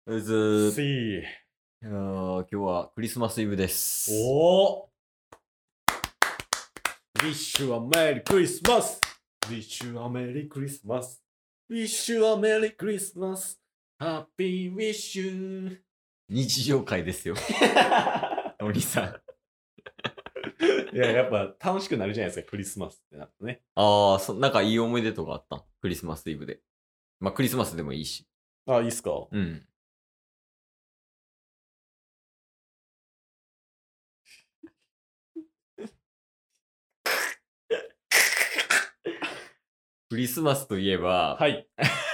うずしー。 今日はクリスマスイブです。 おー。ウィッシュアメリークリスマス。ウィッシュアメリークリスマス。ウィッシュアメリークリスマス。ハッピーウィッシュ。 日常会ですよ。お兄さん。 いや、やっぱ楽しくなるじゃないですか、クリスマスってなるとね。 なんかいい思い出とかあったクリスマスイブで。まあクリスマスでもいいし。 あ、いいっすか。 うん。クリスマスといえば、 はい。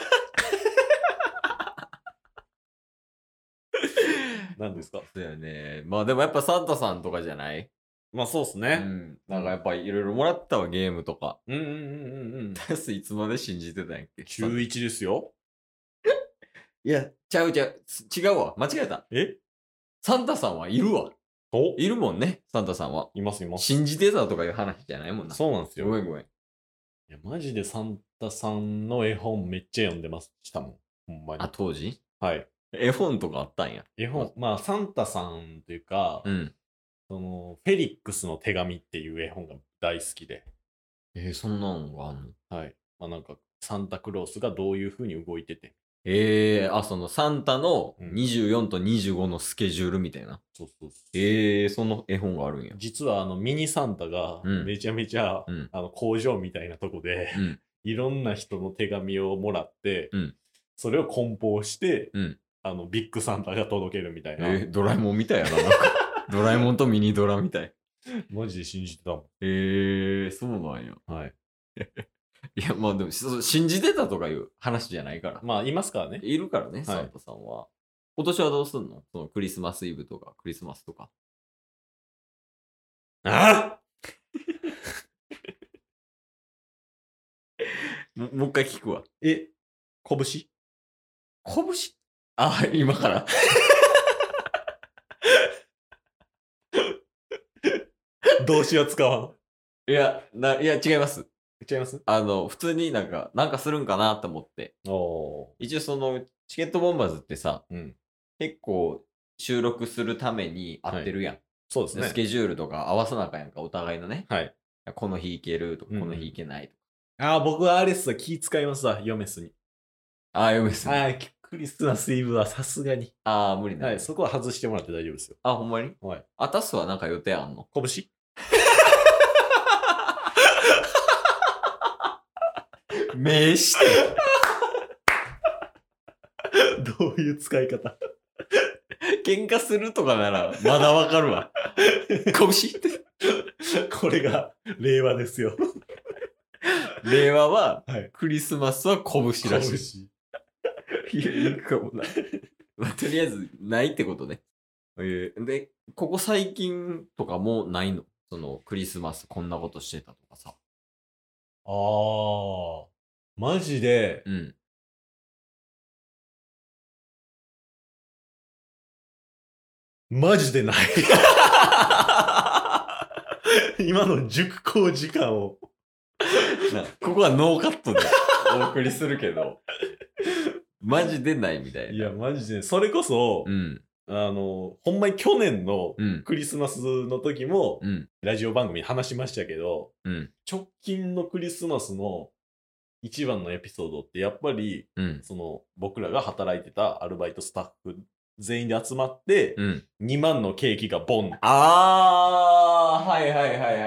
何ですか。 そうやね。まあでもやっぱサンタさんとかじゃない？ まあそうっすうね。 ん。なんかやっぱいろいろもらったわ、ゲームとか。 うんうんうんうんうん。 タスいつまで信じてたんやっけ？ 中1ですよ。 いや、ちゃう。違うわ。間違えた。 えサンタさんはいるわ。 おいるもんね、サンタさんは。 いますいます。 信じてたとかいう話じゃないもんな。 そうなんですよ。 ごめんごめん。 いや、マジでサンタさんの絵本めっちゃ読んでましたもん。ほんまに。 あ、当時はい。 絵本とかあったんや。 絵本、まあ、サンタさんというか、 うん。 フェリックスの手紙っていう絵本が大好きで、 そんなんがあんの？ はい。まあなんか、サンタクロースがどういう風に動いてて、 そのサンタのうん 24と25のスケジュールみたいな。 そうそうそう。 その絵本があるんや。 実はミニサンタがうんめちゃめちゃ、 うん工場みたいなとこで、 うん。 いろんな人の手紙をもらって、 うんそれを梱包して、 うん。 ビッグサンタが届けるみたいな。 ドラえもんみたいやな。なんかドラえもんとミニドラみたい。 マジで信じてたもそうなんや。 ん。はい。 いや、まあでも、信じてたとかいう話じゃないから。 まあ、いますからね。 いるからね、サンタさんは。今年はどうすんの？そのクリスマスイブとか、クリスマスとか。 あもう一回聞くわ。 え、拳拳？今から。 動詞は使わん。 いや、違います。 違います普通になんかするんかなと思って。 おー。 一応チケットボンバーズってさ、 うん。 結構収録するために合ってるやん。 そうですね。 スケジュールとか合わさなあかんやんか、お互いのね。 はい。 この日行けるとか、 うんうんこの日行けないとか。 僕はあれっすわ、気使いますわ、ヨメスに。 読めすぎ。 クリスマスイブはさすがに。 無理な。 はい、そこは外してもらって大丈夫ですよ。 ほんまに？ はい。 タスはなんか予定あんの？ 拳名して。 どういう使い方喧嘩するとかならまだわかるわ。拳って。 これが令和ですよ。 令和は、 はい。 クリスマスは拳らしい。いや、いいかもな。まあとりあえず、ないってことね。で、ここ最近とかもないの？その、クリスマスこんなことしてたとかさ。 マジで、 うん。 マジでない。今の熟考時間を。 ここはノーカットでお送りするけど、マジでないみたいな。 いや、マジで、それこそ、 うん。 ほんまに去年のうんクリスマスの時も、 うん。 ラジオ番組で話しましたけど、 うん。 直近のクリスマスの一番のエピソードってやっぱり、 うん。 僕らが働いてたアルバイトスタッフ全員で集まって、 うん。 2万のケーキがボン。 はいはいはいはいはい。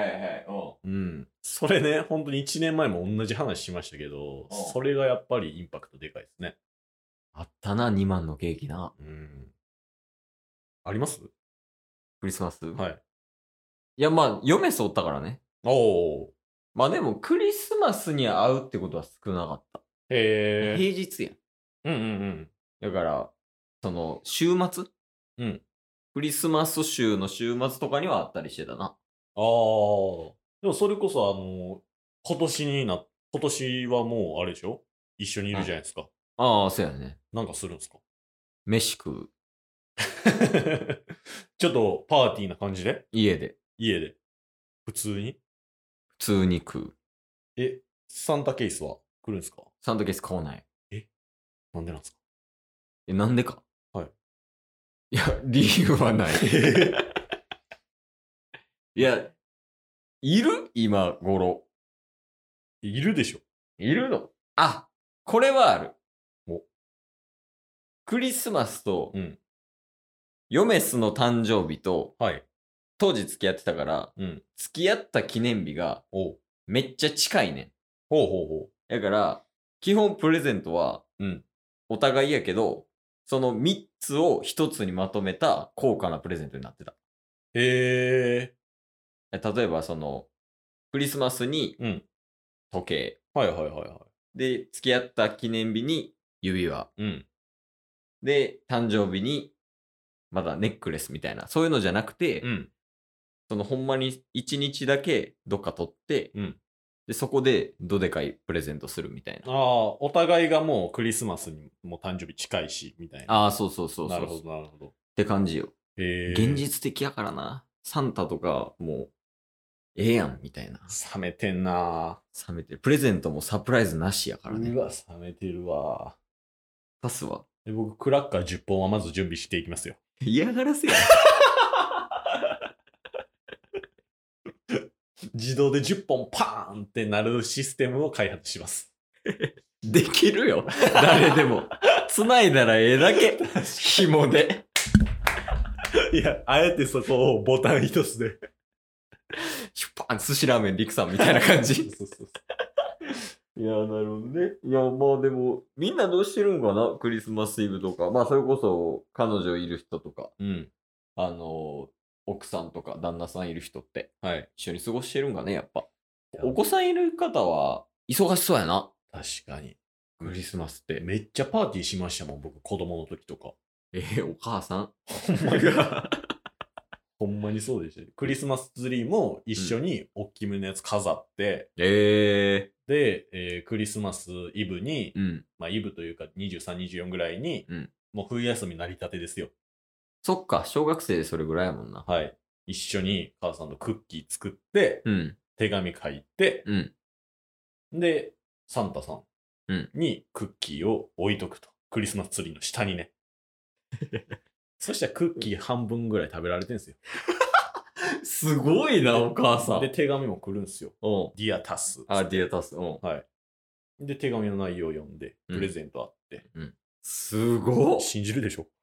うん。それね、本当に1年前も同じ話しましたけど、 うんそれがやっぱりインパクトでかいですね。 あったな、2万のケーキな。 うん。ありますクリスマス。 はい。 いや、まあ、嫁そうったからね。 おー。 まあでも、クリスマスに会うってことは少なかった。 へー。 平日やん。 うんうんうん。 だから、週末うん。 クリスマス週の週末とかにはあったりしてたな。 でもそれこそ今年はもうあれでしょ一緒にいるじゃないですか。 そうやね。 なんかするんですか飯食う。 ちょっとパーティーな感じで家で。 家で。普通に普通に食う。 サンタケースは来るんですかサンドケース買わない。 なんでなんですかなんでか。 はい。 いや、理由はない。いや、いる今頃。 いるでしょ。 いるの？あ、これはある。 お、 クリスマスとうん。 ヨメスの誕生日とはい。 当時付き合ってたから、 うん。 付き合った記念日がおう。 めっちゃ近いねん。 ほうほうほだから、基本プレゼントはう。うん。 お互いやけど、その3つを1つにまとめた高価なプレゼントになってた。 へえ。 例えばその、クリスマスにうん。 時計。 はいはいはいはで、付き合った記念日に指輪。 い。うん。 で、誕生日にまだネックレスみたいな。そういうのじゃなくて、 うん。 そのほんまに1日だけどっか取って、 うん。 で、そこでどでかいプレゼントするみたいな。 ああ、お互いがもうクリスマスにも誕生日近いし、みたいな。 ああ、そうそうそうそう。 なるほど、なるほど。 って感じよ。 へえ。 現実的やからな。サンタとかもう、ええやん、みたいな。 冷めてんな。 冷めてる。プレゼントもサプライズなしやからね。 うわ、冷めてるわ。 パスは。 で僕、クラッカー10本はまず準備していきますよ。 嫌がらせやん。 自動で10本パーンってなるシステムを開発します。 できるよ。誰でも。繋いだらええだけ。紐で。 いや、あえてそこをボタン一つで。 シュッパン寿司ラーメンリクさんみたいな感じ。 そうそういや、なるほどね。いや、まあでも、みんなどうしてるんかなクリスマスイブとか。まあそれこそ、彼女いる人とか、 うん。 奥さんとか旦那さんいる人って、 はい。 一緒に過ごしてるんかね、やっぱ。 いやお子さんいる方は、忙しそうやな。 確かに。 クリスマスって。 めっちゃパーティーしましたもん、僕、子供の時とか。 お母さんほんまに。ほんまにそうでした。クリスマスツリーも一緒に大きめのやつ飾って、で、クリスマスイブに、 うん。 まあイブというか23、24ぐらいに、 うん。 もう冬休みなりたてですよ。 そっか、小学生でそれぐらいやもんな。 はい。一緒に母さんとクッキー作って、 うん。 手紙書いて、 うん。 で、サンタさうんんにクッキーを置いとくと。クリスマスツリーの下にね。そしたらクッキー半分ぐらい食べられてんすよ。 すごいな、お母さん。 で、手紙も来るんすよ。 うん。 ディアタス。 あ、ディアタス。うん。 はい。で、手紙の内容を読んで、 うんプレゼントあって。 すごっ。 信じるでしょ？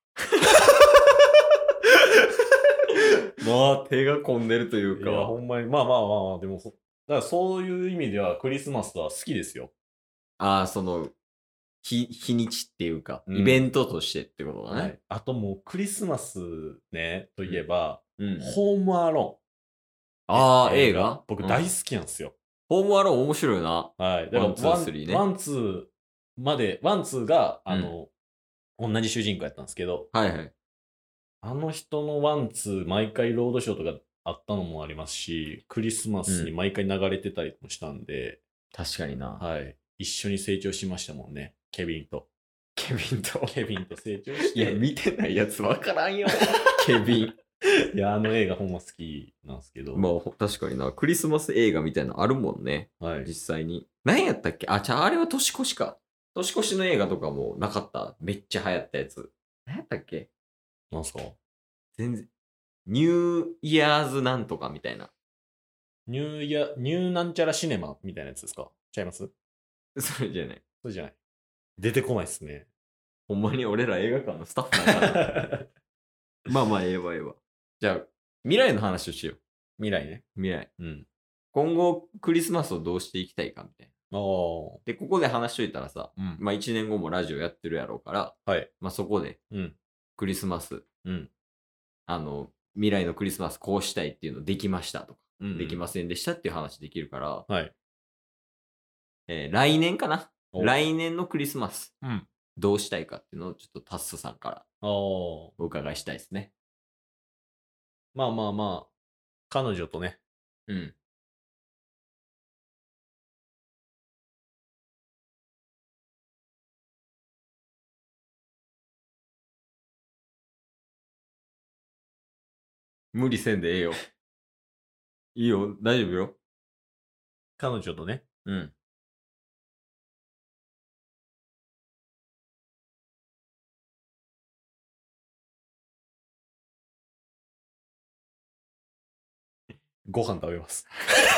まあ、手が込んでるといういや、 か。 ほんまに、まあまあまあまあ、でも、だからそういう意味ではクリスマスは好きですよ。 ああ、その、日にちっていうか、 うんイベントとしてってことだね。 はい。あともうクリスマスね、といえば、 うん。 ホームアロああ、 ーン。 映画僕うん大好きなんですよ。 ホームアローン面白いな。 はい。だからワンツースリーねワン、ツーまで、ワンツーが、同じ主人公やったんですけど、 はいはい。 あの人のワンツー、毎回ロードショーとかあったのもありますし、クリスマスに毎回流れてたりもしたんで、 確かにな。 はい。一緒に成長しましたもんね。ケビンと。 ケビンと。 ケビンと成長しいや、 て。 見てないやつわからんよ。ケビン。 いや、あの映画ほんま好きなんですけど。 まあ、確かにな。クリスマス映画みたいなのあるもんね。 はい。 実際に。何やったっけあ、あれは年越しか。年越しの映画とかもなかった。めっちゃ流行ったやつ。何やったっけなんすか？ 全然。ニューイヤーズなんとかみたいな。 ニューなんちゃらシネマみたいなやつですか？ちゃいます？ それじゃない。 そうじゃない。出てこないっすね。 ほんまに俺ら映画館のスタッフなんかな。まあまあ、ええわええわ。じゃあ、未来の話をしよう。 未来ね。 未来。 うん。 今後、クリスマスをどうしていきたいかみたいな。 ああ。 で、ここで話しといたらさ、 うん。 まあ1年後もラジオやってるやろうから、 はい。 まあそこでうん。 クリスマス、 うん。 未来のクリスマスこうしたいっていうのできましたとか、 うん。 できませんでしたっていう話できるから、 はい。 来年かなお来年のクリスマス、 うん。 どうしたいかっていうのをちょっとタッスさんからああ。 お伺いしたいですね。 まあまあまあ、彼女とね、 うん。無理せんでええよ。いいよ、大丈夫よ。 彼女とね、 うん。 ご飯食べます。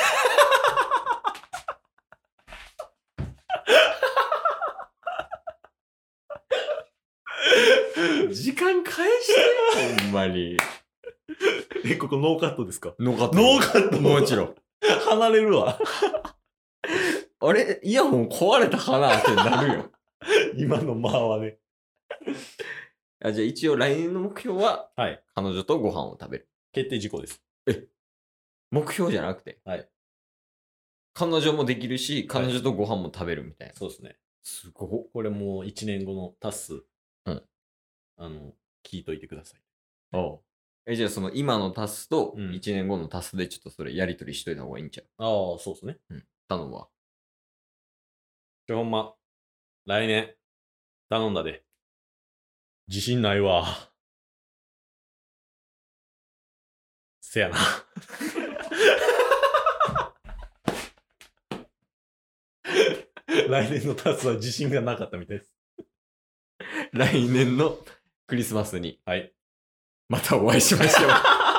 時間返してほんまに。 ここノーカットですか？ ノーカット。 ノーカットもちろん。 離れるわ。 あれイヤホン壊れたかなってなるよ。 今の間はね。 じゃあ一応来年の目標は、 はい。 彼女とご飯を食べる。 決定事項です。 目標じゃなくて。 はい。 彼女もできるし、彼女とご飯も食べるみたいな。 そうですね。 すごっ。 これもう1年後のタス。 うん。 聞いといてください。 おう。じゃあその今のタスとうん 1年後のタスでちょっとそれやりとりしといた方がいいんちゃう？ ああ、そうですね。 うん。頼むわ。 ほんま、来年、頼んだで。自信ないわ。せやな。来年のタスは自信がなかったみたいです。 来年のクリスマスに。 はい。 またお会いしましょう。